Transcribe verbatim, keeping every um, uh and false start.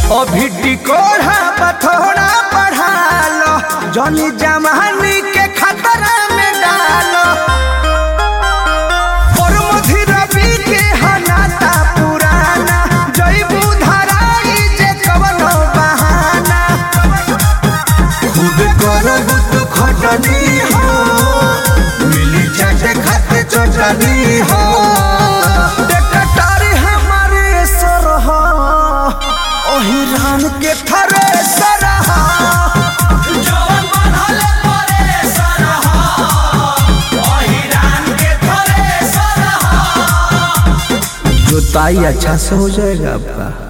अभी टिकोड़ा बथोड़ा पढ़ा लो, जनी जमानी के खतरा में डालो। और मधुर रवि के हनाता पुराना, जईबू धराई जे कवनो बहाना। खूब करबू तू खटनी हो, मिली चाटे खाते चटनी हो। हिरान के थरे सरहा जवन बनले परे सरहा, ओ हिरान के थरे सरहा। जोताई अच्छा से हो जाएगा आपका।